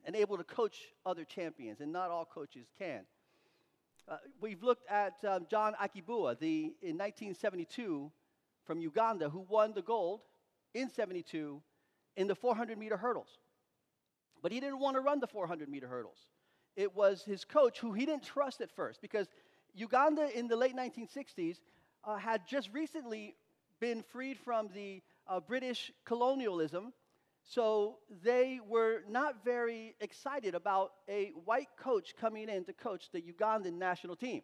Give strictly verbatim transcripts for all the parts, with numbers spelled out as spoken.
and able to coach other champions, and not all coaches can. Uh, we've looked at um, John Akibua, the, in nineteen seventy-two from Uganda, who won the gold in seventy-two in the four hundred meter hurdles. But he didn't want to run the four hundred meter hurdles. It was his coach, who he didn't trust at first, because Uganda in the late nineteen sixties uh, had just recently been freed from the uh, British colonialism, so they were not very excited about a white coach coming in to coach the Ugandan national team.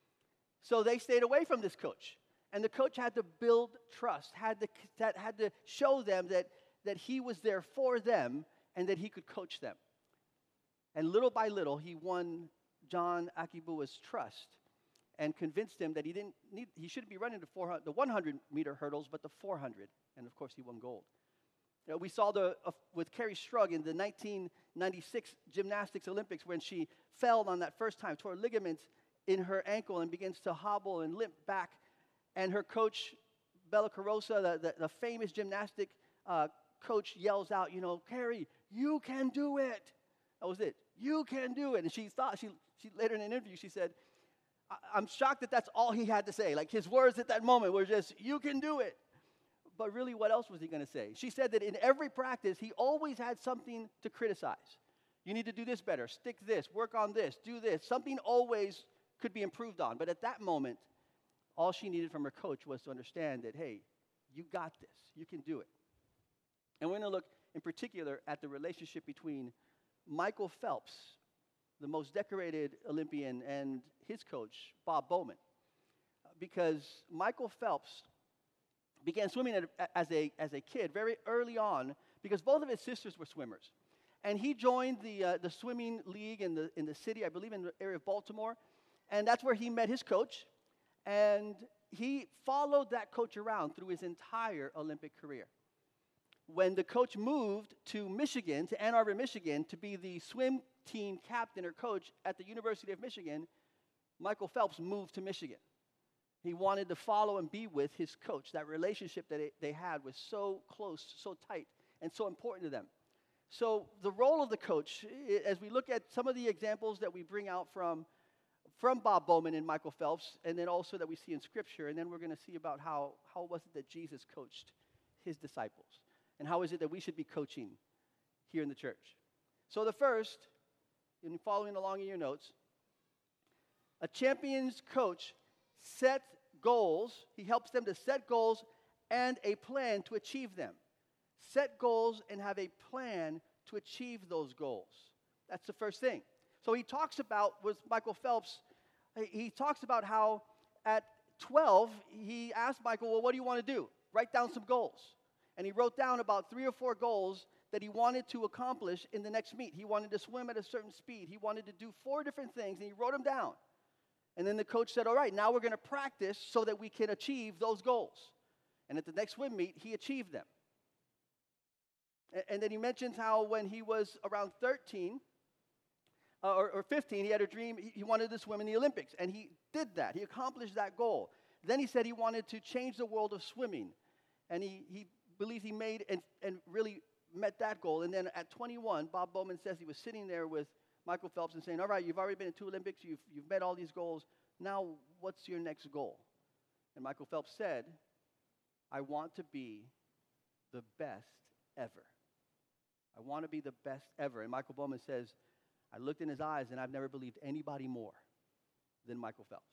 So they stayed away from this coach, and the coach had to build trust, had to, that had to show them that, that he was there for them and that he could coach them. And little by little, he won John Akibua's trust and convinced him that he didn't need, he shouldn't be running the four hundred, the one hundred meter hurdles, but the four hundred. And of course, he won gold. You know, we saw the uh, with Carrie Strug in the nineteen ninety-six Gymnastics Olympics when she fell on that first time, tore ligaments in her ankle and begins to hobble and limp back. And her coach, Bella Carosa, the, the, the famous gymnastic uh, coach, yells out, you know, Carrie, you can do it. That was it. You can do it. And she thought, she, she later in an interview, she said, I, I'm shocked that that's all he had to say. Like his words at that moment were just, you can do it. But really, what else was he going to say? She said that in every practice, he always had something to criticize. You need to do this better, stick this, work on this, do this. Something always could be improved on. But at that moment, all she needed from her coach was to understand that, hey, you got this. You can do it. And we're going to look in particular at the relationship between Michael Phelps, the most decorated Olympian, and his coach, Bob Bowman. Because Michael Phelps began swimming at, as, a, as a kid very early on because both of his sisters were swimmers. And he joined the, uh, the swimming league in the, in the city, I believe in the area of Baltimore. And that's where he met his coach. And he followed that coach around through his entire Olympic career. When the coach moved to Michigan, to Ann Arbor, Michigan, to be the swim team captain or coach at the University of Michigan, Michael Phelps moved to Michigan. He wanted to follow and be with his coach. That relationship that it, they had was so close, so tight, and so important to them. So the role of the coach, as we look at some of the examples that we bring out from, from Bob Bowman and Michael Phelps, and then also that we see in Scripture, and then we're going to see about how, how was it that Jesus coached his disciples, and how is it that we should be coaching here in the church. So the first, in following along in your notes, a champion's coach sets goals. He helps them to set goals and a plan to achieve them. Set goals and have a plan to achieve those goals. That's the first thing. So he talks about, with Michael Phelps, he talks about how at twelve, he asked Michael, well, what do you want to do? Write down some goals. And he wrote down about three or four goals that he wanted to accomplish in the next meet. He wanted to swim at a certain speed. He wanted to do four different things, and he wrote them down. And then the coach said, all right, now we're going to practice so that we can achieve those goals. And at the next swim meet, he achieved them. And, and then he mentions how when he was around thirteen, uh, or, or fifteen, he had a dream. He, he wanted to swim in the Olympics, and he did that. He accomplished that goal. Then he said he wanted to change the world of swimming. And he, he believed he made and, and really met that goal. And then at twenty-one, Bob Bowman says he was sitting there with Michael Phelps and saying, all right, you've already been in two Olympics, you've, you've met all these goals, now what's your next goal? And Michael Phelps said, I want to be the best ever. I want to be the best ever. And Michael Bowman says, I looked in his eyes and I've never believed anybody more than Michael Phelps.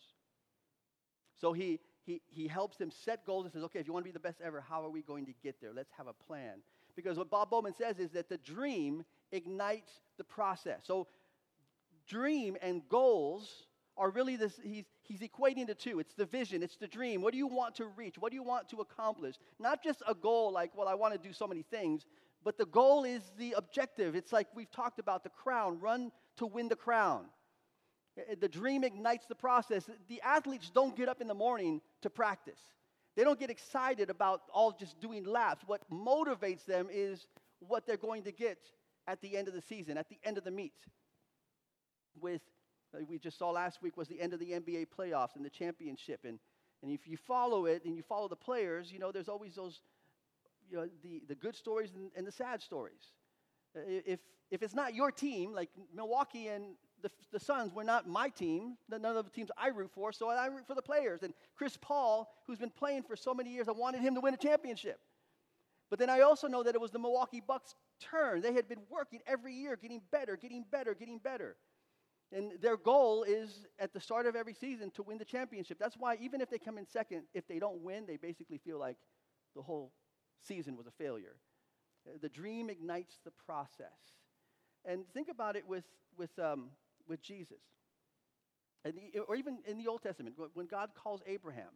So he, he, he helps them set goals and says, okay, if you want to be the best ever, how are we going to get there? Let's have a plan. Because what Bob Bowman says is that the dream ignites the process. So dream and goals are really this, he's, he's equating the two. It's the vision, it's the dream. What do you want to reach? What do you want to accomplish? Not just a goal like, well, I want to do so many things, but the goal is the objective. It's like we've talked about the crown, run to win the crown. The dream ignites the process. The athletes don't get up in the morning to practice. They don't get excited about all just doing laps. What motivates them is what they're going to get at the end of the season, at the end of the meet. With, we just saw last week was the end of the N B A playoffs and the championship. And, and if you follow it and you follow the players, you know, there's always those, you know, the, the good stories and, and the sad stories. Uh, If, if it's not your team, like Milwaukee and the, the Suns were not my team, none of the teams I root for, so I root for the players. And Chris Paul, who's been playing for so many years, I wanted him to win a championship. But then I also know that it was the Milwaukee Bucks' turn. They had been working every year, getting better, getting better, getting better. And their goal is, at the start of every season, to win the championship. That's why even if they come in second, if they don't win, they basically feel like the whole season was a failure. Uh, The dream ignites the process. And think about it with, with, um, with Jesus. And the, or even in the Old Testament, when God calls Abraham,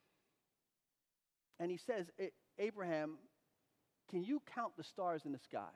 and he says, Abraham, can you count the stars in the sky?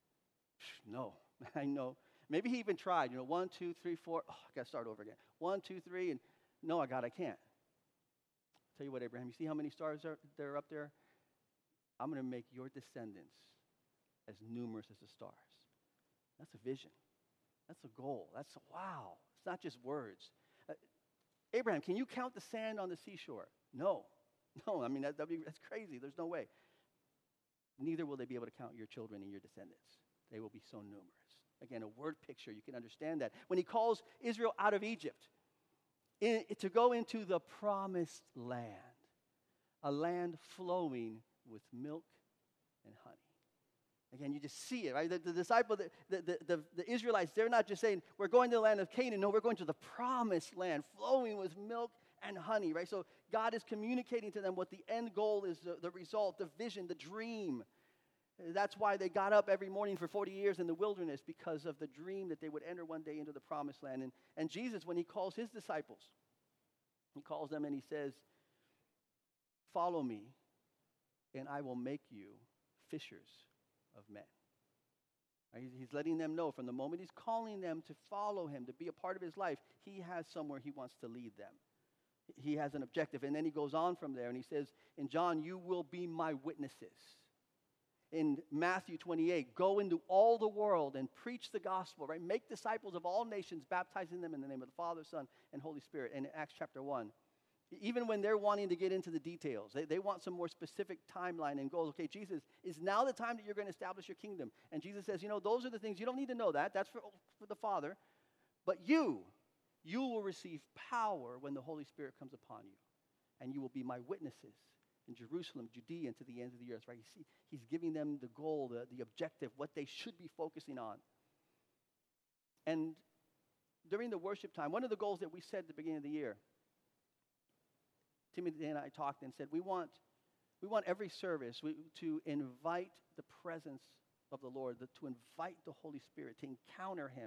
No, I know. Maybe he even tried, you know, one, two, three, four. Oh, I got to start over again. One, two, three, and no, I God, I can't. Tell you what, Abraham, you see how many stars are there up there? I'm going to make your descendants as numerous as the stars. That's a vision. That's a goal. That's a wow. It's not just words. Uh, Abraham, can you count the sand on the seashore? No. No, I mean, that, that'd be, that's crazy. There's no way. Neither will they be able to count your children and your descendants. They will be so numerous. Again, a word picture, you can understand that. When he calls Israel out of Egypt in, to go into the promised land, a land flowing with milk and honey. Again, you just see it, right? The, the disciple, the, the, the, the Israelites, they're not just saying, we're going to the land of Canaan. No, we're going to the promised land, flowing with milk and honey, right? So God is communicating to them what the end goal is, the, the result, the vision, the dream. That's why they got up every morning for forty years in the wilderness, because of the dream that they would enter one day into the promised land. And, and Jesus, when he calls his disciples, he calls them and he says, follow me, and I will make you fishers of men. Right? He's letting them know from the moment he's calling them to follow him, to be a part of his life, he has somewhere he wants to lead them. He has an objective. And then he goes on from there and he says, in John, you will be my witnesses. In Matthew twenty-eight, go into all the world and preach the gospel, right? Make disciples of all nations, baptizing them in the name of the Father, Son, and Holy Spirit. And in Acts chapter one, even when they're wanting to get into the details, they, they want some more specific timeline and goals. Okay, Jesus, is now the time that you're going to establish your kingdom? And Jesus says, you know, those are the things, you don't need to know that. That's for, for the Father. But you, you will receive power when the Holy Spirit comes upon you. And you will be my witnesses in Jerusalem, Judea, and to the ends of the earth, right? You see, he's giving them the goal, the, the objective, what they should be focusing on. And during the worship time, one of the goals that we set at the beginning of the year, Timothy and I talked and said, we want, we want every service we, to invite the presence of the Lord, the, to invite the Holy Spirit, to encounter him.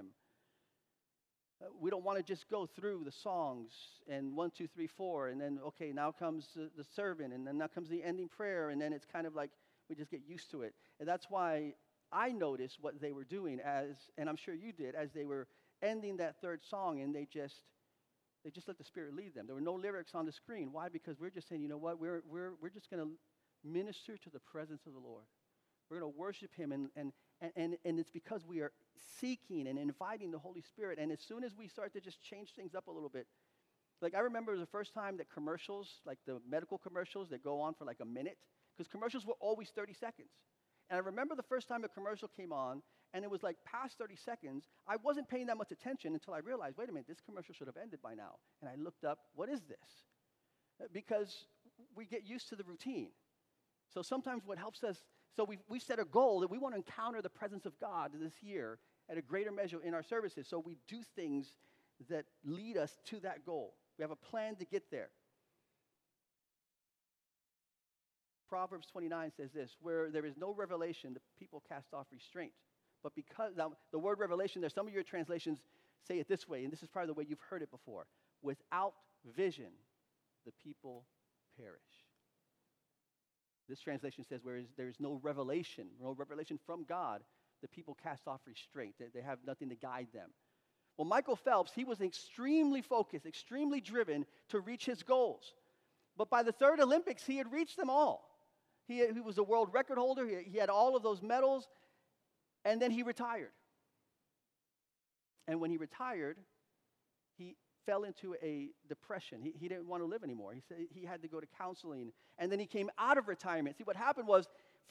Uh, we don't want to just go through the songs and one, two, three, four, and then, okay, now comes the, the servant, and then now comes the ending prayer, and then it's kind of like we just get used to it. And that's why I noticed what they were doing as, and I'm sure you did, as they were ending that third song, and they just, they just let the Spirit lead them. There were no lyrics on the screen. Why? Because we're just saying, you know what, we're, we're, we're just going to minister to the presence of the Lord. We're going to worship him, and, and, and, and it's because we are seeking and inviting the Holy Spirit. And as soon as we start to just change things up a little bit, like I remember the first time that commercials, like the medical commercials that go on for like a minute, because commercials were always thirty seconds. And I remember the first time a commercial came on, and it was like past thirty seconds, I wasn't paying that much attention until I realized, wait a minute, this commercial should have ended by now. And I looked up, what is this? Because we get used to the routine. So sometimes what helps us, so we've, we've set a goal that we want to encounter the presence of God this year at a greater measure in our services. So we do things that lead us to that goal. We have a plan to get there. Proverbs twenty-nine says this, where there is no revelation, the people cast off restraint. But because, now the word revelation, there's some of your translations say it this way, and this is probably the way you've heard it before. Without vision, the people perish. This translation says, where is, there is no revelation, no revelation from God, the people cast off restraint. They, they have nothing to guide them. Well, Michael Phelps, he was extremely focused, extremely driven to reach his goals. But by the third Olympics, he had reached them all. He, he was a world record holder. He, he had all of those medals. And then he retired. And when he retired, he fell into a depression. He, he didn't want to live anymore. He said he had to go to counseling. And then he came out of retirement. See, what happened was, for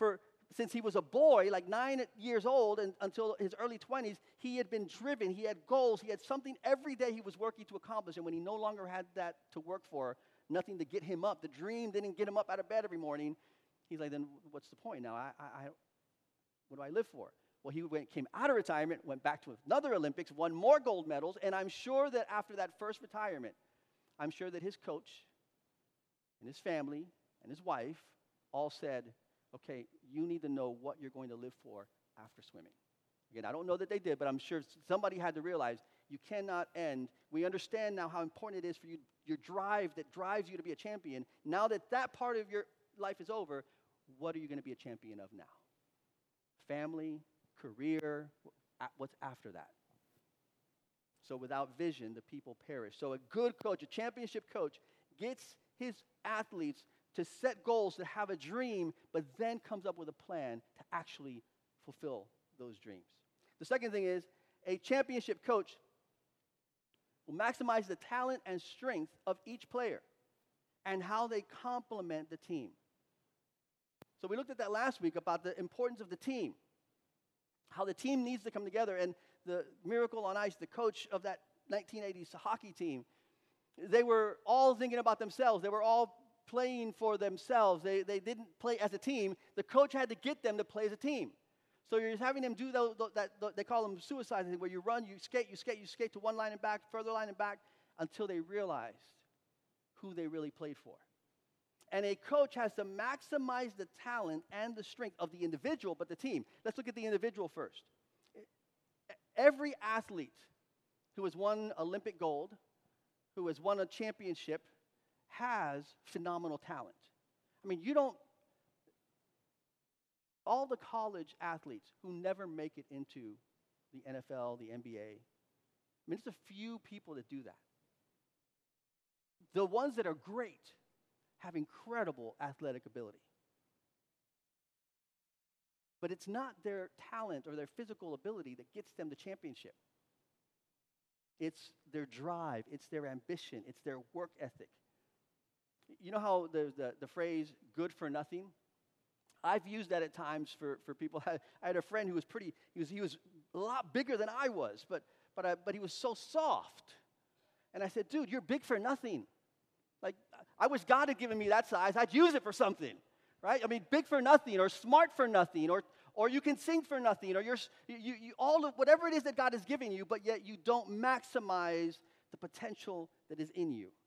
since he was a boy, like nine years old, and until his early twenties, he had been driven. He had goals. He had something every day he was working to accomplish. And when he no longer had that to work for, nothing to get him up, the dream didn't get him up out of bed every morning, he's like, then what's the point now? I, I, I what do I live for? Well, he went, came out of retirement, went back to another Olympics, won more gold medals, and I'm sure that after that first retirement, I'm sure that his coach and his family and his wife all said, okay, you need to know what you're going to live for after swimming. Again, I don't know that they did, but I'm sure somebody had to realize you cannot end. We understand now how important it is for you, your drive that drives you to be a champion. Now that that part of your life is over, what are you going to be a champion of now? Family, career, what's after that? So without vision, the people perish. So a good coach, a championship coach, gets his athletes to set goals, to have a dream, but then comes up with a plan to actually fulfill those dreams. The second thing is a championship coach will maximize the talent and strength of each player and how they complement the team. So we looked at that last week about the importance of the team, how the team needs to come together. And the Miracle on Ice, the coach of that nineteen eighties hockey team, they were all thinking about themselves. They were all playing for themselves. They, they didn't play as a team. The coach had to get them to play as a team. So you're having them do those, that, they call them suicides, where you run, you skate, you skate, you skate to one line and back, further line and back, until they realized who they really played for. And a coach has to maximize the talent and the strength of the individual, but the team. Let's look at the individual first. Every athlete who has won Olympic gold, who has won a championship, has phenomenal talent. I mean, you don't, all the college athletes who never make it into the N F L, the N B A, I mean, it's a few people that do that. The ones that are great have incredible athletic ability. But it's not their talent or their physical ability that gets them the championship. It's their drive, it's their ambition, it's their work ethic. You know how there's the, the phrase, good for nothing? I've used that at times for, for people. I, I had a friend who was pretty, he was, he was a lot bigger than I was, but, but, I, but he was so soft. And I said, dude, you're big for nothing. Like, I wish God had given me that size. I'd use it for something, right? I mean, big for nothing, or smart for nothing, or or you can sing for nothing, or you're you, you all of whatever it is that God is giving you, but yet you don't maximize the potential that is in you.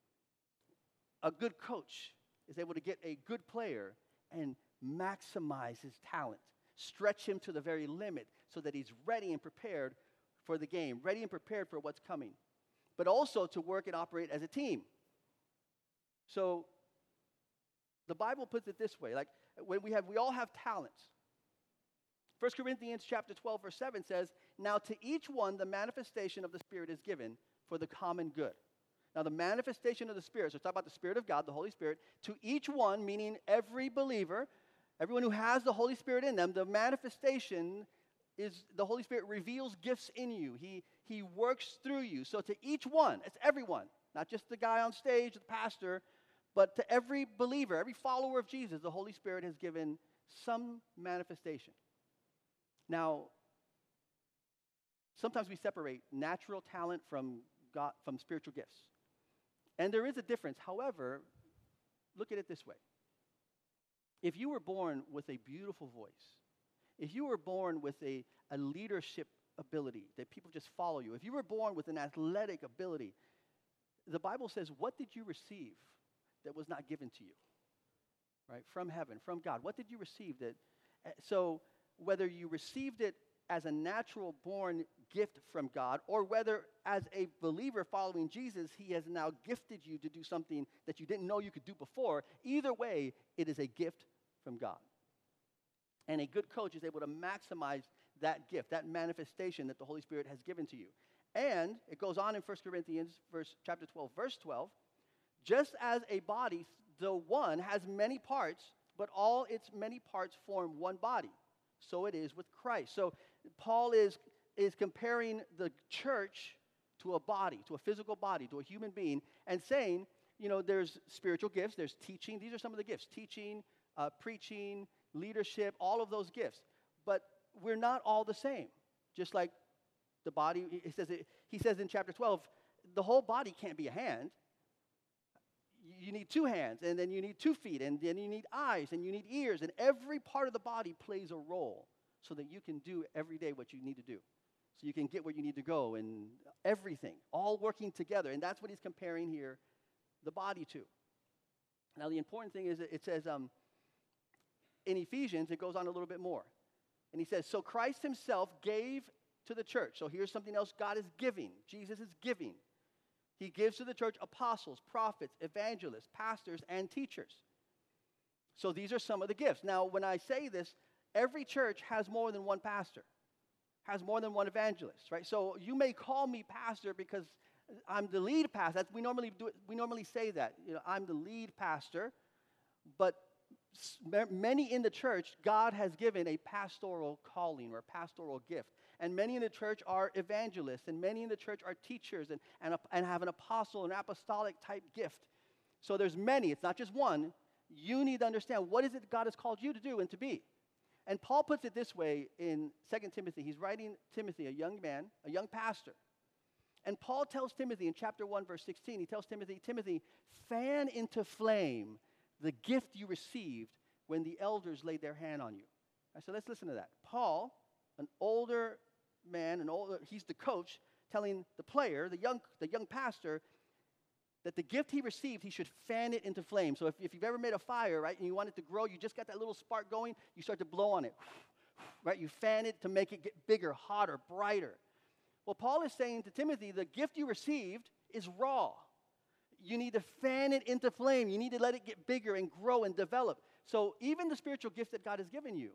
A good coach is able to get a good player and maximize his talent, stretch him to the very limit so that he's ready and prepared for the game, ready and prepared for what's coming, but also to work and operate as a team. So the Bible puts it this way, like when we have, we all have talents. First Corinthians chapter twelve, verse seven says, now to each one the manifestation of the Spirit is given for the common good. Now the manifestation of the Spirit, so it's talking about the Spirit of God, the Holy Spirit, to each one, meaning every believer, everyone who has the Holy Spirit in them, the manifestation is the Holy Spirit reveals gifts in you. He, he works through you. So to each one, it's everyone, not just the guy on stage, the pastor, but to every believer, every follower of Jesus, the Holy Spirit has given some manifestation. Now, sometimes we separate natural talent from God, from spiritual gifts. And there is a difference. However, look at it this way. If you were born with a beautiful voice, if you were born with a, a leadership ability that people just follow you, if you were born with an athletic ability, the Bible says, what did you receive that was not given to you? Right? From heaven, from God. What did you receive that? So whether you received it as a natural born gift from God, or whether as a believer following Jesus, he has now gifted you to do something that you didn't know you could do before, either way, it is a gift from God. And a good coach is able to maximize that gift, that manifestation that the Holy Spirit has given to you. And it goes on in First Corinthians verse, chapter twelve, verse twelve, just as a body, though one, has many parts, but all its many parts form one body. So it is with Christ. So Paul is, is comparing the church to a body, to a physical body, to a human being, and saying, you know, there's spiritual gifts, there's teaching. These are some of the gifts: teaching, uh, preaching, leadership, all of those gifts. But we're not all the same. Just like the body, he says, it, he says in chapter twelve, the whole body can't be a hand. You need two hands, and then you need two feet, and then you need eyes, and you need ears, and every part of the body plays a role so that you can do every day what you need to do. So you can get where you need to go, and everything, all working together. And that's what he's comparing here the body to. Now, the important thing is that it says um, in Ephesians, it goes on a little bit more. And he says, so Christ himself gave to the church. So here's something else God is giving. Jesus is giving. He gives to the church apostles, prophets, evangelists, pastors, and teachers. So these are some of the gifts. Now, when I say this, every church has more than one pastor, has more than one evangelist, right? So you may call me pastor because I'm the lead pastor. That's, we normally do it, we normally say that. You know, I'm the lead pastor, but many in the church, God has given a pastoral calling or a pastoral gift. And many in the church are evangelists, and many in the church are teachers and, and, and have an apostle, an apostolic type gift. So there's many. It's not just one. You need to understand what is it God has called you to do and to be. And Paul puts it this way in Second Timothy. He's writing Timothy, a young man, a young pastor. And Paul tells Timothy in chapter one, verse sixteen, he tells Timothy, Timothy, fan into flame the gift you received when the elders laid their hand on you. Right, so let's listen to that. Paul, an older man, an older, he's the coach, telling the player, the young, the young pastor, that the gift he received, he should fan it into flame. So if, if you've ever made a fire, right, and you want it to grow, you just got that little spark going, you start to blow on it, right? You fan it to make it get bigger, hotter, brighter. Well, Paul is saying to Timothy, the gift you received is raw. You need to fan it into flame. You need to let it get bigger and grow and develop. So even the spiritual gift that God has given you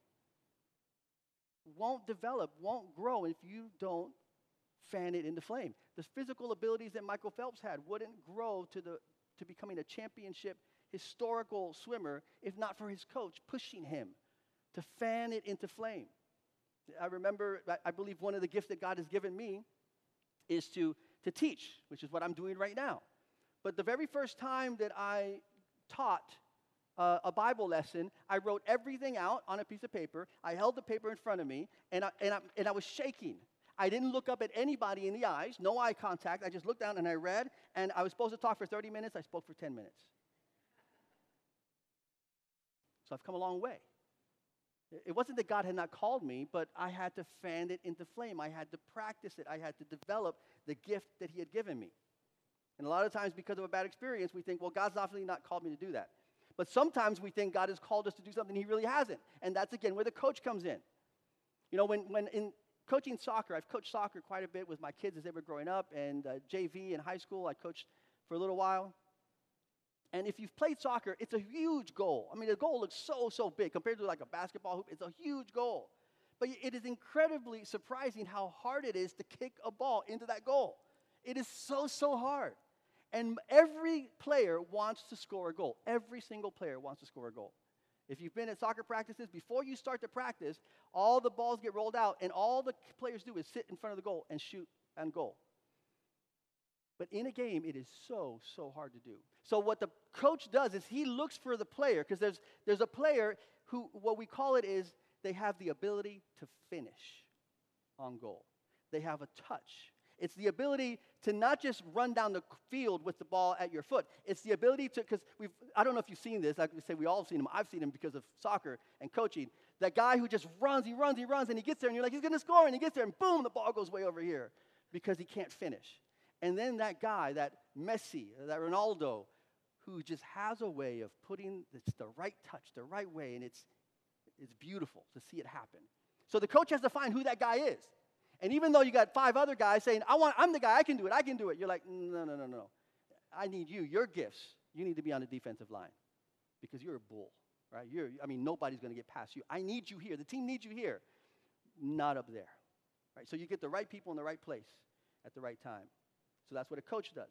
won't develop, won't grow if you don't fan it into flame. The physical abilities that Michael Phelps had wouldn't grow to the to becoming a championship historical swimmer if not for his coach pushing him to fan it into flame. I remember, I believe one of the gifts that God has given me is to, to teach, which is what I'm doing right now. But the very first time that I taught uh, a Bible lesson, I wrote everything out on a piece of paper. I held the paper in front of me, and I, and I, and I was shaking. I didn't look up at anybody in the eyes, no eye contact. I just looked down and I read, and I was supposed to talk for thirty minutes. I spoke for ten minutes. So I've come a long way. It wasn't that God had not called me, but I had to fan it into flame. I had to practice it. I had to develop the gift that he had given me. And a lot of times, because of a bad experience, we think, well, God's obviously not called me to do that. But sometimes we think God has called us to do something he really hasn't. And that's, again, where the coach comes in. You know, when, when in coaching soccer, I've coached soccer quite a bit with my kids as they were growing up, and uh, J V in high school, I coached for a little while. And if you've played soccer, it's a huge goal. I mean, the goal looks so, so big. Compared to like a basketball hoop, it's a huge goal. But it is incredibly surprising how hard it is to kick a ball into that goal. It is so, so hard. And every player wants to score a goal. Every single player wants to score a goal. If you've been at soccer practices, before you start to practice, all the balls get rolled out, and all the players do is sit in front of the goal and shoot and goal. But in a game, it is so, so hard to do. So what the coach does is he looks for the player, because there's, there's a player who, what we call it is, they have the ability to finish on goal. They have a touch. It's the ability to not just run down the field with the ball at your foot. It's the ability to, because we've, I don't know if you've seen this. I could say we all have seen him. I've seen him because of soccer and coaching. That guy who just runs, he runs, he runs, and he gets there, and you're like, he's going to score, and he gets there, and boom, the ball goes way over here because he can't finish. And then that guy, that Messi, that Ronaldo, who just has a way of putting it's the right touch, the right way, and it's it's beautiful to see it happen. So the coach has to find who that guy is. And even though you got five other guys saying, I want, I'm the guy, I can do it, I can do it, you're like, no, no, no, no. I need you, your gifts. You need to be on the defensive line because you're a bull, right? You're, I mean, nobody's going to get past you. I need you here. The team needs you here, not up there, right? So you get the right people in the right place at the right time. So that's what a coach does.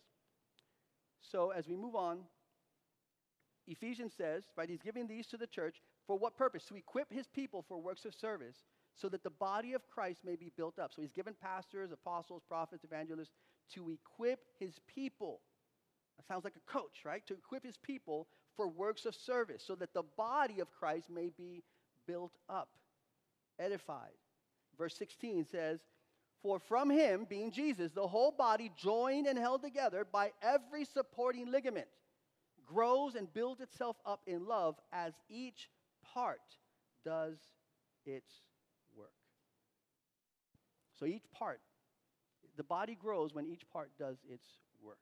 So as we move on, Ephesians says, right, he's giving these to the church for what purpose? To equip his people for works of service so that the body of Christ may be built up. So he's given pastors, apostles, prophets, evangelists to equip his people. That sounds like a coach, right? To equip his people for works of service so that the body of Christ may be built up, edified. Verse sixteen says, for from him, being Jesus, the whole body joined and held together by every supporting ligament, grows and builds itself up in love as each part does its work. So each part, the body grows when each part does its work.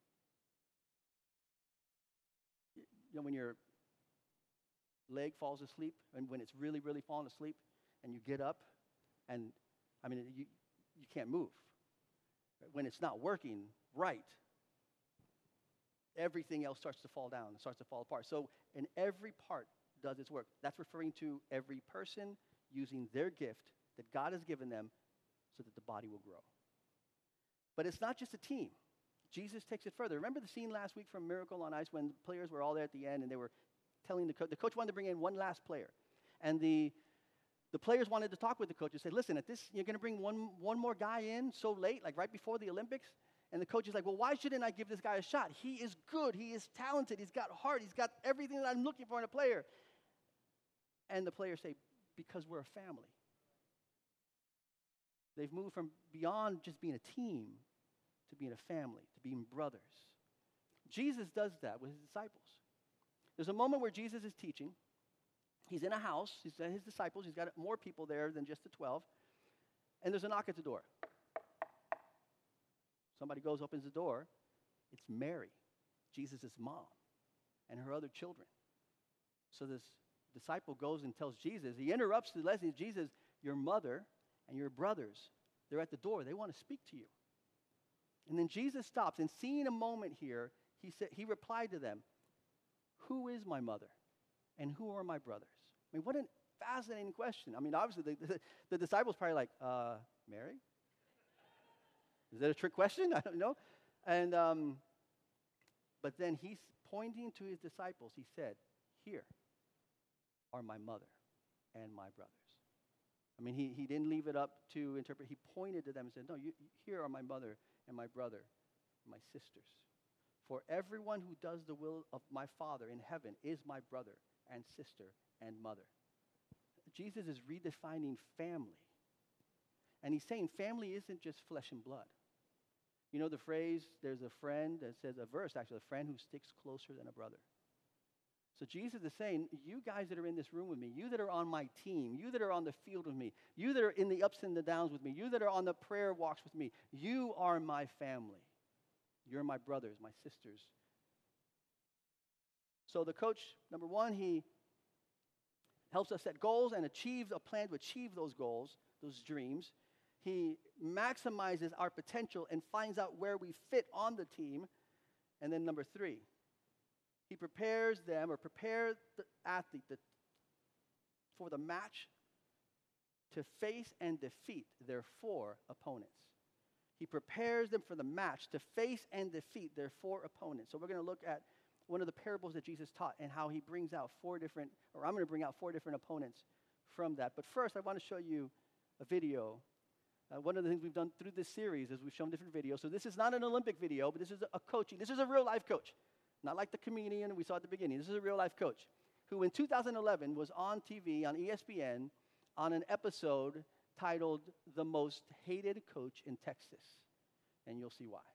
You know, when your leg falls asleep, and when it's really, really falling asleep, and you get up, and, I mean, you, you can't move. When it's not working right, everything else starts to fall down, starts to fall apart. So, and every part does its work. That's referring to every person using their gift that God has given them so that the body will grow. But it's not just a team. Jesus takes it further. Remember the scene last week from Miracle on Ice when the players were all there at the end and they were telling the coach, the coach wanted to bring in one last player. And the the players wanted to talk with the coach and say, listen, at this, you're going to bring one, one more guy in so late, like right before the Olympics? And the coach is like, well, why shouldn't I give this guy a shot? He is good. He is talented. He's got heart. He's got everything that I'm looking for in a player. And the players say, because we're a family. They've moved from beyond just being a team to being a family, to being brothers. Jesus does that with his disciples. There's a moment where Jesus is teaching. He's in a house. He's got his disciples. He's got more people there than just the twelve. And there's a knock at the door. Somebody goes, opens the door. It's Mary, Jesus' mom, and her other children. So this disciple goes and tells Jesus. He interrupts the lesson. Jesus, your mother and your brothers, they're at the door. They want to speak to you. And then Jesus stops, and seeing a moment here, he said, he replied to them, who is my mother, and who are my brothers? I mean, what a fascinating question. I mean, obviously, the, the, the disciples probably like, uh, Mary? Is that a trick question? I don't know. And, um, but then he's pointing to his disciples. He said, here are my mother and my brothers. I mean, he, he didn't leave it up to interpret. He pointed to them and said, no, you, here are my mother and my brother, my sisters. For everyone who does the will of my Father in heaven is my brother and sister and mother. Jesus is redefining family. And he's saying family isn't just flesh and blood. You know the phrase, there's a friend that says, a verse actually, a friend who sticks closer than a brother. So Jesus is saying, you guys that are in this room with me, you that are on my team, you that are on the field with me, you that are in the ups and the downs with me, you that are on the prayer walks with me, you are my family. You're my brothers, my sisters. So the coach, number one, he helps us set goals and achieves a plan to achieve those goals, those dreams. He maximizes our potential and finds out where we fit on the team. And then number three, he prepares them or prepares the athlete to, for the match to face and defeat their four opponents. He prepares them for the match to face and defeat their four opponents. So we're going to look at one of the parables that Jesus taught and how he brings out four different, or I'm going to bring out four different opponents from that. But first, I want to show you a video. Uh, one of the things we've done through this series is we've shown different videos. So this is not an Olympic video, but this is a coaching. This is a real-life coach. Not like the comedian we saw at the beginning. This is a real-life coach who in two thousand eleven was on T V, on E S P N, on an episode titled The Most Hated Coach in Texas. And you'll see why.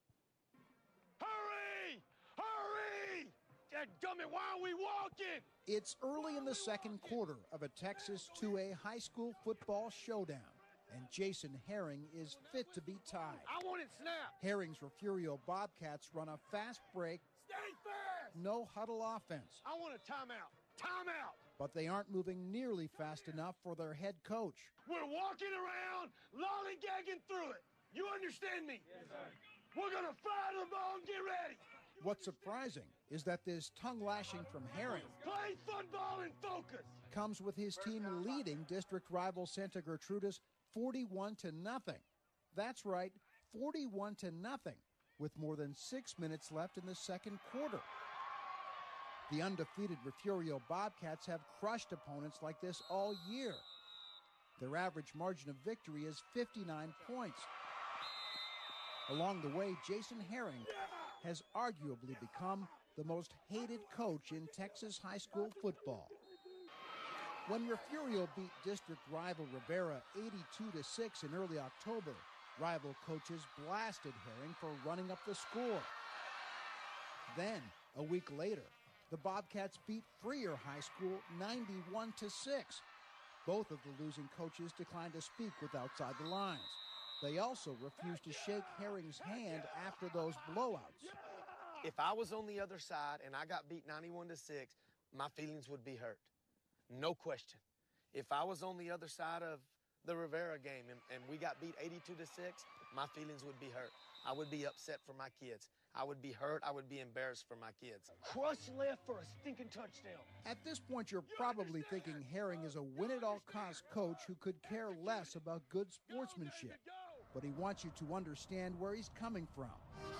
Hurry! Hurry! Dadgummit, why are we walking? It's early in the second quarter of a Texas two A high school football showdown, and Jason Herring is fit to be tied. I want it snapped. Herring's Refugio Bobcats run a fast break, Stay fast! no huddle offense, I want a timeout. Timeout! but they aren't moving nearly fast enough for their head coach. We're walking around, lollygagging through it. You understand me? Yes, sir. We're gonna fire the ball and get ready. What's surprising is that this tongue lashing from Herring Play football and focus. comes with his team leading district rival Santa Gertrudis forty-one to nothing. That's right, forty-one to nothing, with more than six minutes left in the second quarter. The undefeated Refugio Bobcats have crushed opponents like this all year. Their average margin of victory is fifty-nine points. Along the way, Jason Herring has arguably become the most hated coach in Texas high school football. When Refugio beat district rival Rivera eighty-two to six in early October, rival coaches blasted Herring for running up the score. Then, a week later, the Bobcats beat Freer High School ninety-one to six. Both of the losing coaches declined to speak with Outside the Lines. They also refused to shake Herring's hand after those blowouts. If I was on the other side and I got beat ninety-one to six, my feelings would be hurt. No question. If I was on the other side of the Rivera game and, and we got beat eighty-two to six, my feelings would be hurt. I would be upset for my kids. I would be hurt. I would be embarrassed for my kids. Crush left for a stinking touchdown. At this point, you're probably thinking Herring is a win-at-all-cost coach who could care less about good sportsmanship. But he wants you to understand where he's coming from.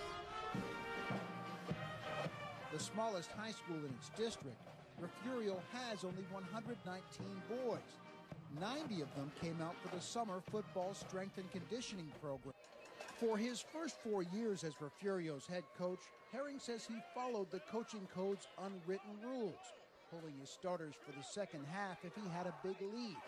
The smallest high school in its district, Refugio has only one hundred nineteen boys. ninety of them came out for the summer football strength and conditioning program. For his first four years as Refugio's head coach, Herring says he followed the coaching code's unwritten rules, pulling his starters for the second half if he had a big lead.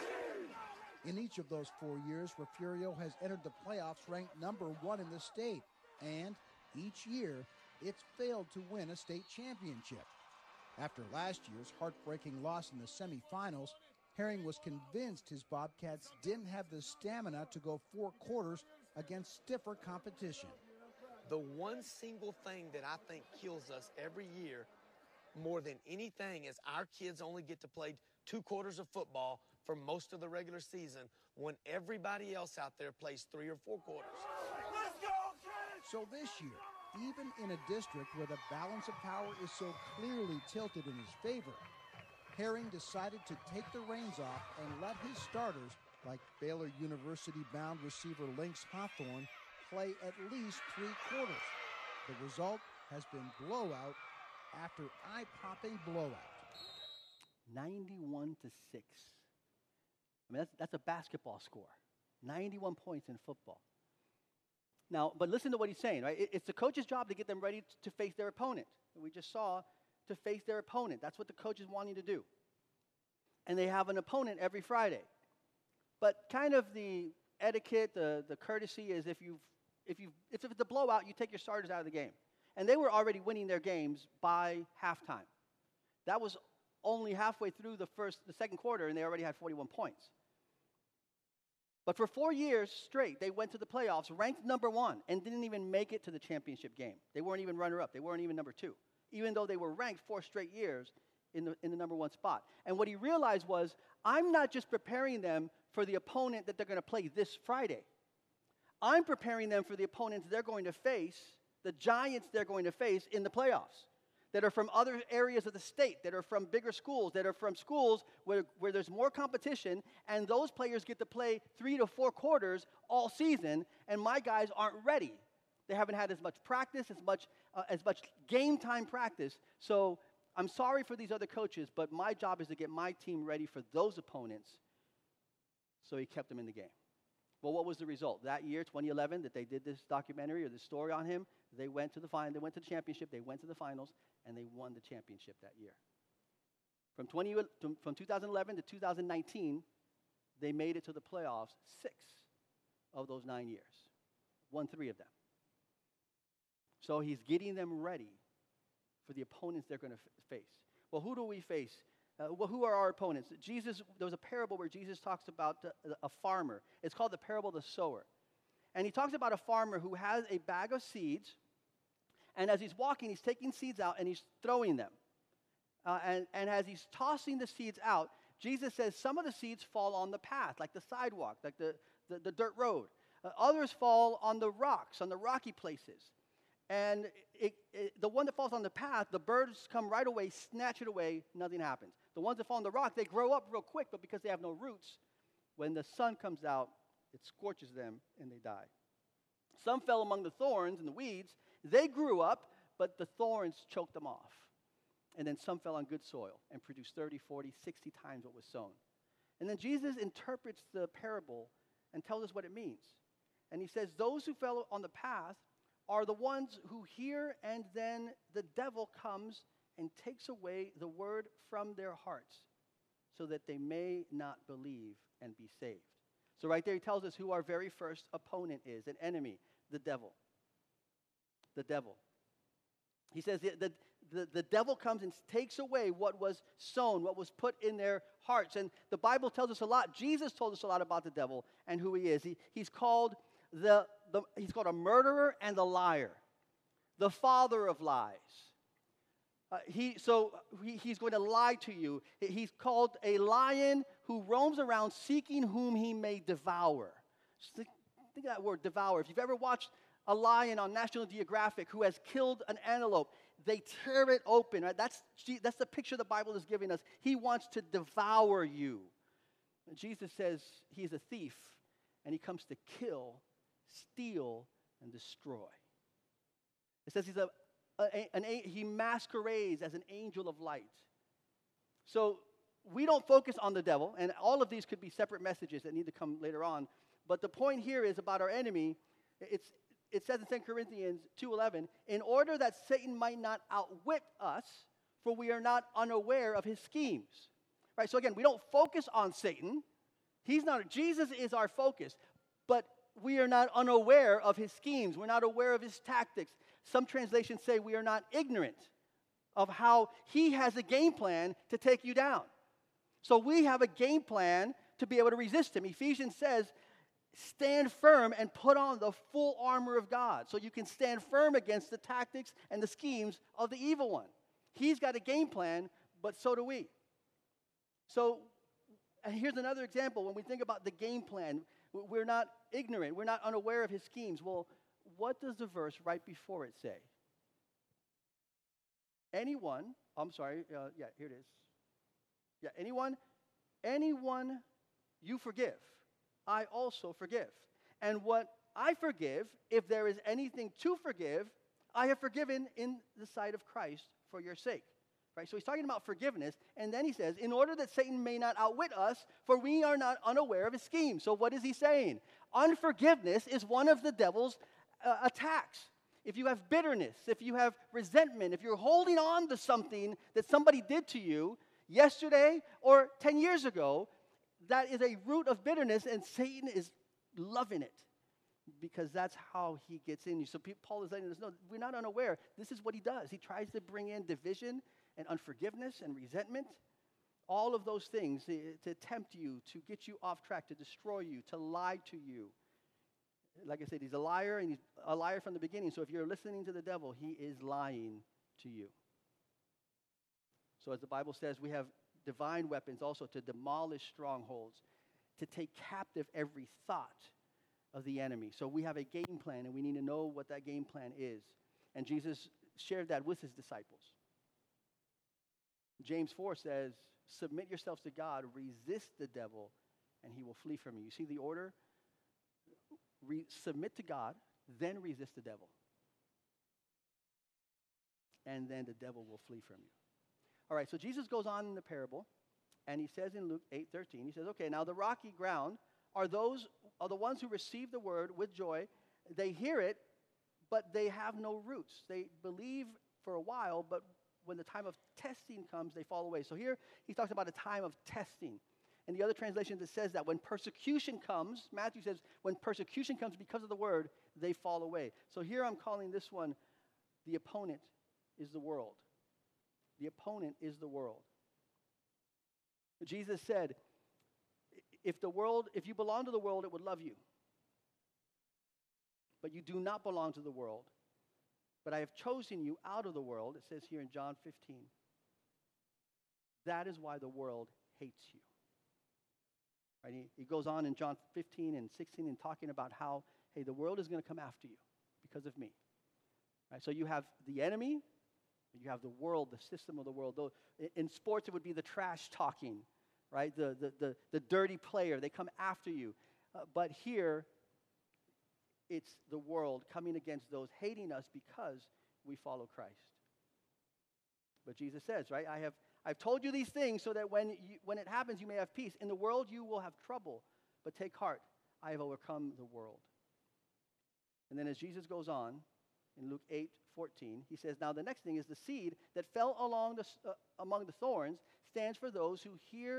In each of those four years, Refugio has entered the playoffs ranked number one in the state, and each year, it's failed to win a state championship. After last year's heartbreaking loss in the semifinals, Herring was convinced his Bobcats didn't have the stamina to go four quarters against stiffer competition. The one single thing that I think kills us every year more than anything is our kids only get to play two quarters of football for most of the regular season when everybody else out there plays three or four quarters. Let's go, kids! So this year, even in a district where the balance of power is so clearly tilted in his favor, Herring decided to take the reins off and let his starters, like Baylor University-bound receiver Lynx Hawthorne, play at least three quarters. The result has been blowout after eye-popping blowout. ninety-one to six. I mean, that's, that's a basketball score. ninety-one points in football. Now, but listen to what he's saying, right? It, it's the coach's job to get them ready to face their opponent. We just saw to face their opponent. That's what the coach is wanting to do. And they have an opponent every Friday. But kind of the etiquette, the, the courtesy is if you've, if you if it's a blowout, you take your starters out of the game. And they were already winning their games by halftime. That was only halfway through the first, the second quarter, and they already had forty-one points. But for four years straight, they went to the playoffs ranked number one and didn't even make it to the championship game. They weren't even runner-up. They weren't even number two, even though they were ranked four straight years in the, in the number one spot. And what he realized was, I'm not just preparing them for the opponent that they're going to play this Friday. I'm preparing them for the opponents they're going to face, the giants they're going to face in the playoffs, that are from other areas of the state, that are from bigger schools, that are from schools where, where there's more competition, and those players get to play three to four quarters all season, and my guys aren't ready. They haven't had as much practice, as much, uh, as much game time practice. So I'm sorry for these other coaches, but my job is to get my team ready for those opponents. So he kept them in the game. Well, what was the result? That year, twenty eleven, that they did this documentary or this story on him, they went to the final, they went to the championship, they went to the finals, and they won the championship that year. From, twenty, from two thousand eleven to two thousand nineteen, they made it to the playoffs six of those nine years. Won three of them. So he's getting them ready for the opponents they're going to f- face. Well, who do we face? Uh, well, who are our opponents? Jesus, there was a parable where Jesus talks about uh, a farmer. It's called the parable of the sower. And he talks about a farmer who has a bag of seeds, and as he's walking, he's taking seeds out and he's throwing them. Uh, and, and as he's tossing the seeds out, Jesus says some of the seeds fall on the path, like the sidewalk, like the, the, the dirt road. Uh, others fall on the rocks, on the rocky places. And it, it, the one that falls on the path, the birds come right away, snatch it away, nothing happens. The ones that fall on the rock, they grow up real quick, but because they have no roots, when the sun comes out, it scorches them and they die. Some fell among the thorns and the weeds. They grew up, but the thorns choked them off. And then some fell on good soil and produced thirty, forty, sixty times what was sown. And then Jesus interprets the parable and tells us what it means. And he says, those who fell on the path are the ones who hear, and then the devil comes and takes away the word from their hearts, so that they may not believe and be saved. So right there he tells us who our very first opponent is, an enemy, the devil. The devil. He says the, the, the, the devil comes and takes away what was sown, what was put in their hearts. And the Bible tells us a lot. Jesus told us a lot about the devil and who he is. He, he's called the, the he's called a murderer and a liar, the father of lies. Uh, he, so he, he's going to lie to you. He, he's called a lion who roams around seeking whom he may devour. Just think, think of that word, devour. If you've ever watched a lion on National Geographic who has killed an antelope, they tear it open. Right? That's, that's the picture the Bible is giving us. He wants to devour you. And Jesus says he's a thief, and he comes to kill, steal, and destroy. It says he's a A, an, a, he masquerades as an angel of light. So we don't focus on the devil, and all of these could be separate messages that need to come later on. But the point here is about our enemy. It's, it says in Second Corinthians two eleven, in order that Satan might not outwit us, for we are not unaware of his schemes. Right? So again, we don't focus on Satan. He's not. Jesus is our focus, but we are not unaware of his schemes. We're not aware of his tactics. Some translations say we are not ignorant of how he has a game plan to take you down. So we have a game plan to be able to resist him. Ephesians says, stand firm and put on the full armor of God so you can stand firm against the tactics and the schemes of the evil one. He's got a game plan, but so do we. So and here's another example. When we think about the game plan, we're not ignorant. We're not unaware of his schemes. Well, what does the verse right before it say? Anyone, I'm sorry, uh, yeah, here it is. Yeah, anyone, anyone you forgive, I also forgive. And what I forgive, if there is anything to forgive, I have forgiven in the sight of Christ for your sake. Right? So he's talking about forgiveness, and then he says, in order that Satan may not outwit us, for we are not unaware of his schemes. So what is he saying? Unforgiveness is one of the devil's uh, attacks. If you have bitterness, if you have resentment, if you're holding on to something that somebody did to you yesterday or ten years ago, that is a root of bitterness, and Satan is loving it because that's how he gets in you. So Paul is letting us know, we're not unaware. This is what he does. He tries to bring in division and unforgiveness and resentment, all of those things to, to tempt you, to get you off track, to destroy you, to lie to you. Like I said, he's a liar, and he's a liar from the beginning. So if you're listening to the devil, he is lying to you. So as the Bible says, we have divine weapons also to demolish strongholds, to take captive every thought of the enemy. So we have a game plan, and we need to know what that game plan is. And Jesus shared that with his disciples. James four says, submit yourselves to God, resist the devil, and he will flee from you. You see the order? Re- submit to God, then resist the devil. And then the devil will flee from you. All right, so Jesus goes on in the parable, and he says in Luke eight thirteen, he says, okay, now the rocky ground are those are the ones who receive the word with joy. They hear it, but they have no roots. They believe for a while, but when the time of testing comes, they fall away. So here he talks about a time of testing. In the other translations, it says that when persecution comes, Matthew says, when persecution comes because of the word, they fall away. So here I'm calling this one, the opponent is the world. The opponent is the world. Jesus said, if the world, if you belong to the world, it would love you. But you do not belong to the world. But I have chosen you out of the world, it says here in John fifteen. That is why the world hates you. Right? He, he goes on in John fifteen and sixteen and talking about how, hey, the world is going to come after you because of me. Right? So you have the enemy, you have the world, the system of the world. Though in sports, it would be the trash talking, right? The, the, the, the dirty player. They come after you. Uh, but here, it's the world coming against those hating us because we follow Christ. But Jesus says, right, I have I've told you these things so that when you, when it happens, you may have peace. In the world, you will have trouble, but take heart. I have overcome the world. And then as Jesus goes on in Luke eight fourteen, he says, now the next thing is the seed that fell along the, uh, among the thorns stands for those who hear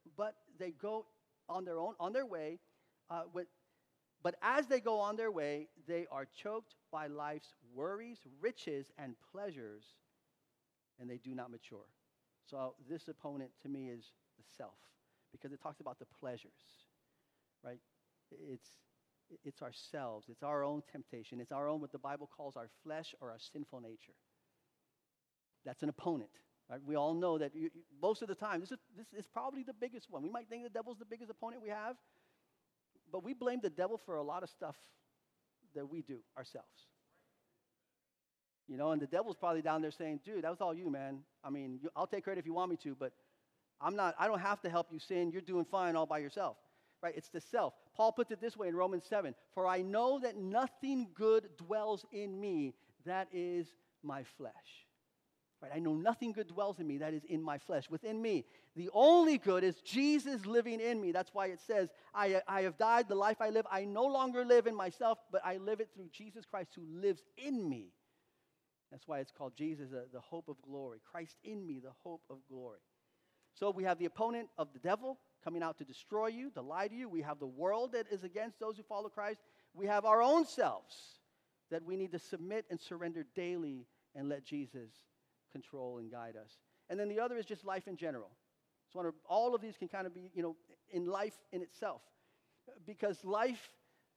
but they go on their own, on their way. Uh, with, but as they go on their way, they are choked by life's worries, riches, and pleasures, and they do not mature. So this opponent to me is the self, because it talks about the pleasures, right? It's, it's ourselves. It's our own temptation. It's our own, what the Bible calls our flesh or our sinful nature. That's an opponent. Right? We all know that you, you, most of the time, this is, this is probably the biggest one. We might think the devil's the biggest opponent we have, but we blame the devil for a lot of stuff that we do ourselves. You know, and the devil's probably down there saying, dude, that was all you, man. I mean, you, I'll take credit if you want me to, but I'm not, I don't have to help you sin. You're doing fine all by yourself. Right? It's the self. Paul puts it this way in Romans seven, for I know that nothing good dwells in me, that is my flesh. Right? I know nothing good dwells in me, that is in my flesh, within me. The only good is Jesus living in me. That's why it says, I, I have died, the life I live, I no longer live in myself, but I live it through Jesus Christ who lives in me. That's why it's called Jesus, uh, the hope of glory. Christ in me, the hope of glory. So we have the opponent of the devil coming out to destroy you, to lie to you. We have the world that is against those who follow Christ. We have our own selves that we need to submit and surrender daily and let Jesus control and guide us. And then the other is just life in general. So all of these can kind of be, you know, in life in itself. Because life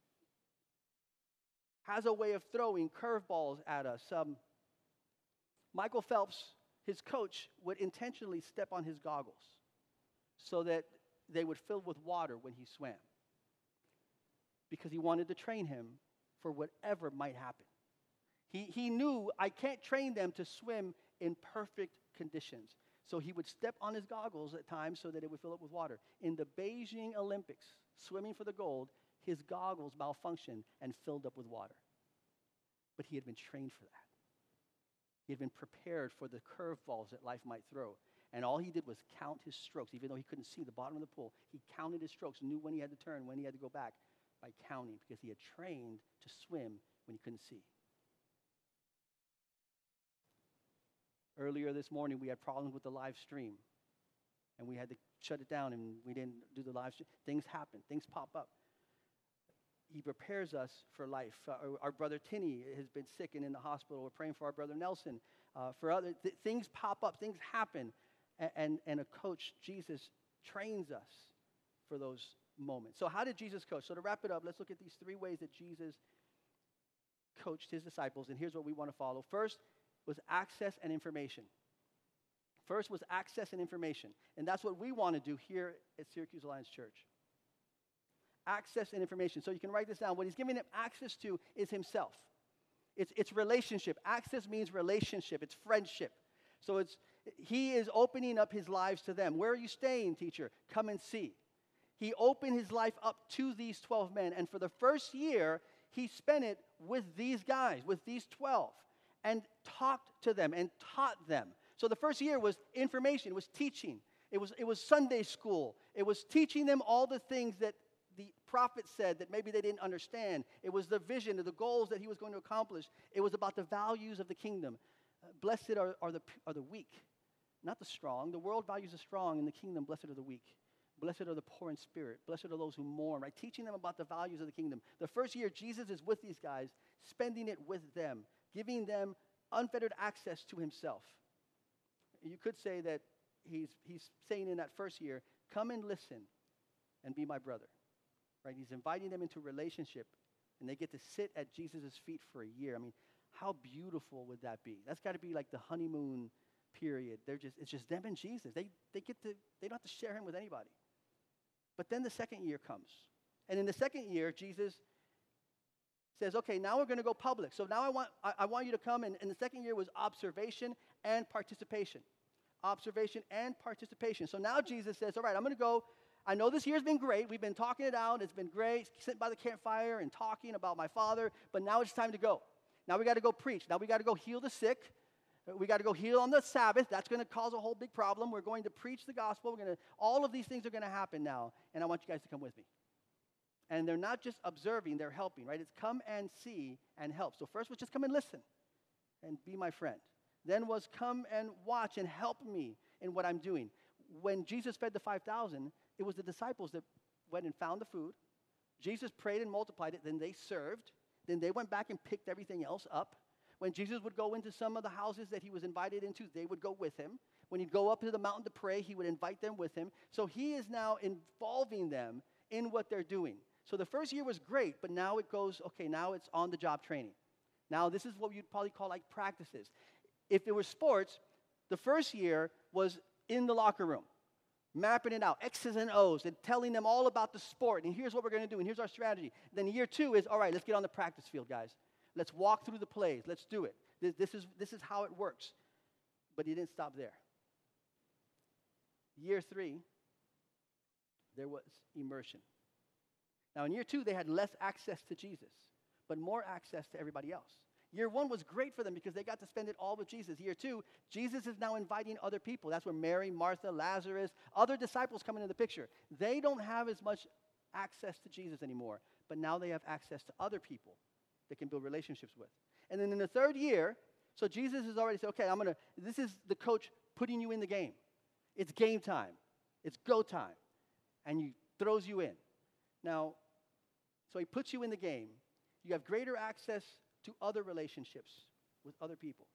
has a way of throwing curveballs at us. Um, Michael Phelps, his coach, would intentionally step on his goggles so that they would fill with water when he swam, because he wanted to train him for whatever might happen. He, he knew I can't train them to swim in perfect conditions. So he would step on his goggles at times so that it would fill up with water. In the Beijing Olympics, swimming for the gold, his goggles malfunctioned and filled up with water. But he had been trained for that. He had been prepared for the curveballs that life might throw. And all he did was count his strokes. Even though he couldn't see the bottom of the pool, he counted his strokes, knew when he had to turn, when he had to go back, by counting, because he had trained to swim when he couldn't see. Earlier this morning, we had problems with the live stream, and we had to shut it down, and we didn't do the live stream. Things happen. Things pop up. He prepares us for life. Uh, our, our brother Tinney has been sick and in the hospital. We're praying for our brother Nelson. Uh, for other th- things pop up. Things happen. And, and, and a coach, Jesus, trains us for those moments. So how did Jesus coach? So to wrap it up, let's look at these three ways that Jesus coached his disciples. And here's what we want to follow. First was access and information. First was access and information. And that's what we want to do here at Syracuse Alliance Church. Access and information. So you can write this down. What he's giving them access to is himself. It's, it's relationship. Access means relationship. It's friendship. So it's he is opening up his lives to them. Where are you staying, teacher? Come and see. He opened his life up to these twelve men. And for the first year, he spent it with these guys, with these twelve, and talked to them and taught them. So the first year was information. It was teaching. It was, it was Sunday school. It was teaching them all the things that the prophet said that maybe they didn't understand. It was the vision of the goals that he was going to accomplish. It was about the values of the kingdom. Uh, blessed are, are, the, are the weak, not the strong. The world values the strong. In the kingdom, blessed are the weak. Blessed are the poor in spirit. Blessed are those who mourn, right? Teaching them about the values of the kingdom. The first year, Jesus is with these guys, spending it with them, giving them unfettered access to himself. You could say that he's, he's saying in that first year, come and listen and be my brother. Right? He's inviting them into relationship, and they get to sit at Jesus' feet for a year. I mean, how beautiful would that be? That's got to be like the honeymoon period. They're just it's just them and Jesus. They they get to they don't have to share him with anybody. But then the second year comes. And in the second year, Jesus says, okay, now we're going to go public. So now I want I, I want you to come, and, and the second year was observation and participation. Observation and participation. So now Jesus says, all right, I'm going to go. I know this year's been great. We've been talking it out. It's been great, sitting by the campfire and talking about my Father. But now it's time to go. Now we got to go preach. Now we got to go heal the sick. We got to go heal on the Sabbath. That's going to cause a whole big problem. We're going to preach the gospel. We're going to. All of these things are going to happen now, and I want you guys to come with me. And they're not just observing; they're helping. Right? It's come and see and help. So first was just come and listen, and be my friend. Then was come and watch and help me in what I'm doing. When Jesus fed the five thousand, it was the disciples that went and found the food. Jesus prayed and multiplied it. Then they served. Then they went back and picked everything else up. When Jesus would go into some of the houses that he was invited into, they would go with him. When he'd go up to the mountain to pray, he would invite them with him. So he is now involving them in what they're doing. So the first year was great, but now it goes, okay, now it's on-the-job training. Now this is what you'd probably call like practices. If it was sports, the first year was in the locker room, mapping it out, X's and O's, and telling them all about the sport, and here's what we're going to do, and here's our strategy. Then year two is, all right, let's get on the practice field, guys. Let's walk through the plays. Let's do it. This, this is, this is how it works. But he didn't stop there. Year three, there was immersion. Now, in year two, they had less access to Jesus, but more access to everybody else. Year one was great for them because they got to spend it all with Jesus. Year two, Jesus is now inviting other people. That's where Mary, Martha, Lazarus, other disciples come into the picture. They don't have as much access to Jesus anymore, but now they have access to other people they can build relationships with. And then in the third year, so Jesus has already said, okay, I'm going to, this is the coach putting you in the game. It's game time. It's go time. And he throws you in. Now, so he puts you in the game. You have greater access to other relationships with other people.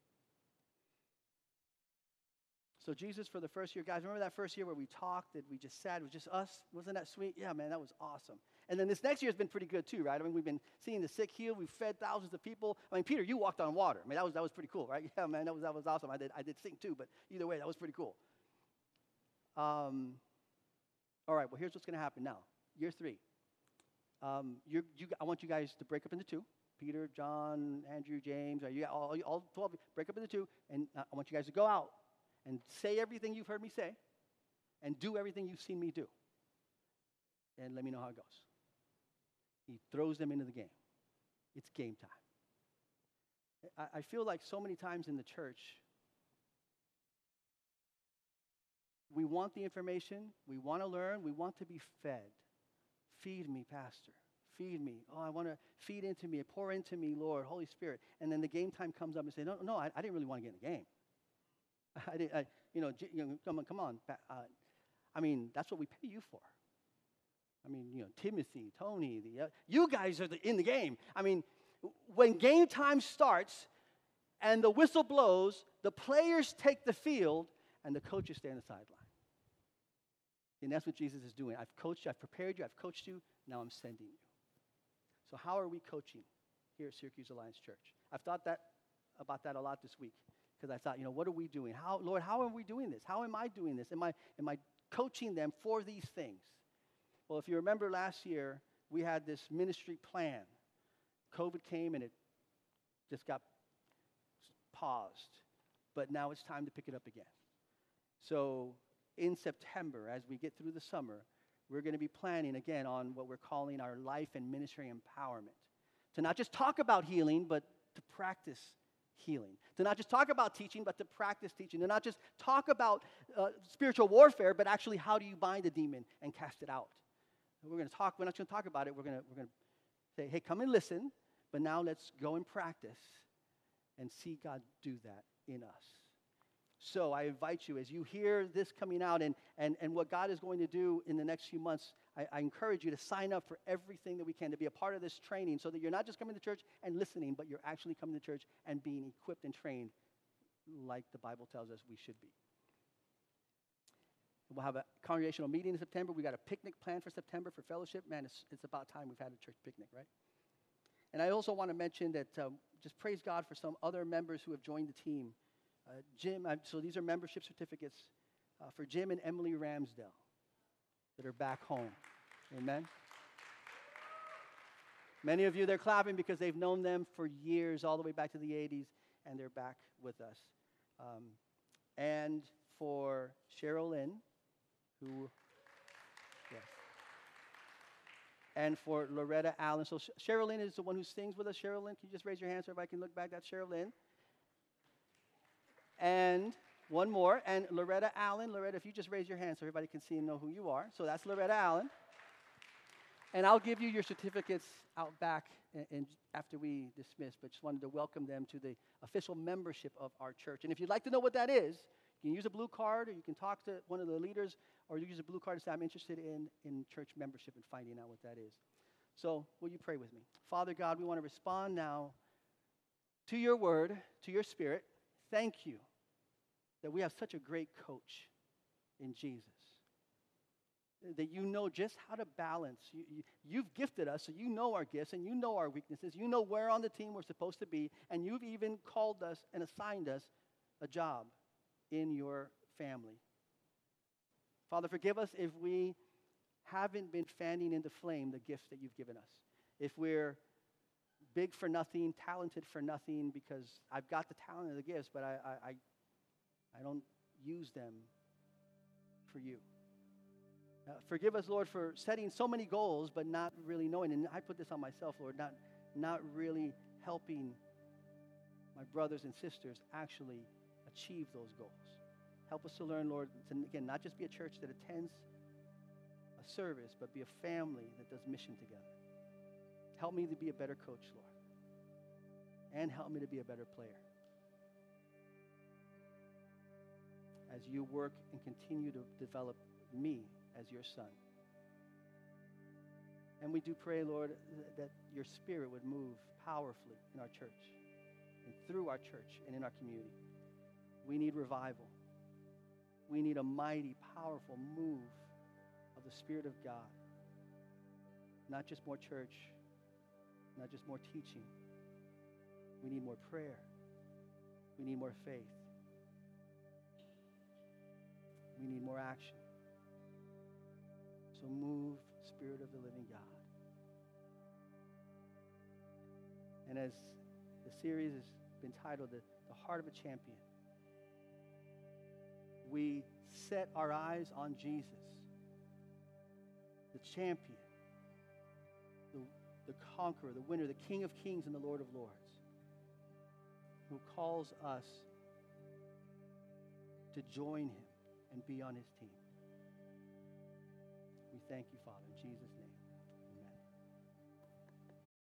So Jesus, for the first year, guys, remember that first year where we talked, that we just sat, it was just us? Wasn't that sweet? Yeah, man, that was awesome. And then this next year has been pretty good too, right? I mean, we've been seeing the sick healed. We've fed thousands of people. I mean, Peter, you walked on water. I mean, that was that was pretty cool, right? Yeah, man, that was that was awesome. I did I did sing too, but either way, that was pretty cool. Um, all right, well, here's what's going to happen now. Year three. Um, you're, you, I want you guys to break up into two. Peter, John, Andrew, James, are you, all, all twelve, break up into two, and I want you guys to go out and say everything you've heard me say and do everything you've seen me do. And let me know how it goes. He throws them into the game. It's game time. I, I feel like so many times in the church, we want the information, we want to learn, we want to be fed. Feed me, Pastor. Feed me. Oh, I want to feed into me, pour into me, Lord, Holy Spirit. And then the game time comes up and say, no, no, I, I didn't really want to get in the game. I didn't, I, you know, you know, come on, come on. Uh, I mean, that's what we pay you for. I mean, you know, Timothy, Tony, the, uh, you guys are the, in the game. I mean, when game time starts and the whistle blows, the players take the field and the coaches stay on the sideline. And that's what Jesus is doing. I've coached you, I've prepared you, I've coached you, now I'm sending you. So how are we coaching here at Syracuse Alliance Church? I've thought that about that a lot this week because I thought, you know, what are we doing? How, Lord, how are we doing this? How am I doing this? Am I, am I coaching them for these things? Well, if you remember last year, we had this ministry plan. COVID came and it just got paused. But now it's time to pick it up again. So in September, as we get through the summer, we're going to be planning again on what we're calling our life and ministry empowerment. To not just talk about healing, but to practice healing. To not just talk about teaching, but to practice teaching. To not just talk about uh, spiritual warfare, but actually how do you bind a demon and cast it out. We're going to talk, we're not going to talk about it. We're going to, we're going to say, hey, come and listen, but now let's go and practice and see God do that in us. So I invite you, as you hear this coming out and, and, and what God is going to do in the next few months, I, I encourage you to sign up for everything that we can to be a part of this training so that you're not just coming to church and listening, but you're actually coming to church and being equipped and trained like the Bible tells us we should be. We'll have a congregational meeting in September. We got a picnic planned for September for fellowship. Man, it's, it's about time we've had a church picnic, right? And I also want to mention that um, just praise God for some other members who have joined the team. Uh, Jim, uh, so these are membership certificates uh, for Jim and Emily Ramsdell that are back home. Amen. Many of you, they're clapping because they've known them for years, all the way back to the eighties, and they're back with us. Um, and for Cheryl Lynn, who, yes. And for Loretta Allen. So Sh- Cheryl Lynn is the one who sings with us. Cheryl Lynn, can you just raise your hand so everybody can look back? That's Cheryl Lynn. And one more, and Loretta Allen. Loretta, if you just raise your hand so everybody can see and know who you are. So that's Loretta Allen. And I'll give you your certificates out back in, in, after we dismiss, but just wanted to welcome them to the official membership of our church. And if you'd like to know what that is, You can use a blue card, or you can talk to one of the leaders, or you use a blue card and say, I'm interested in, in church membership and finding out what that is. So will you pray with me? Father God, we want to respond now to your word, to your spirit. Thank you that we have such a great coach in Jesus. That you know just how to balance. You, you, you've gifted us, so you know our gifts and you know our weaknesses. You know where on the team we're supposed to be, and you've even called us and assigned us a job in your family. Father, forgive us if we haven't been fanning into flame the gifts that you've given us. If we're big for nothing, talented for nothing, because I've got the talent and the gifts, but I, I, I, I don't use them for you. Uh, forgive us, Lord, for setting so many goals, but not really knowing. And I put this on myself, Lord, not, not really helping my brothers and sisters actually achieve those goals. Help us to learn, Lord, to, again, not just be a church that attends a service, but be a family that does mission together. Help me to be a better coach, Lord, and help me to be a better player. As you work and continue to develop me as your son. And we do pray, Lord, that your spirit would move powerfully in our church and through our church and in our community. We need revival. We need a mighty, powerful move of the Spirit of God. Not just more church, not just more teaching. We need more prayer. We need more faith. We need more action. So move, Spirit of the living God. And as the series has been titled, The, the Heart of a Champion, we set our eyes on Jesus, the champion, the, the conqueror, the winner, the King of kings and the Lord of lords, who calls us to join him and be on his team. We thank you, Father, in Jesus' name.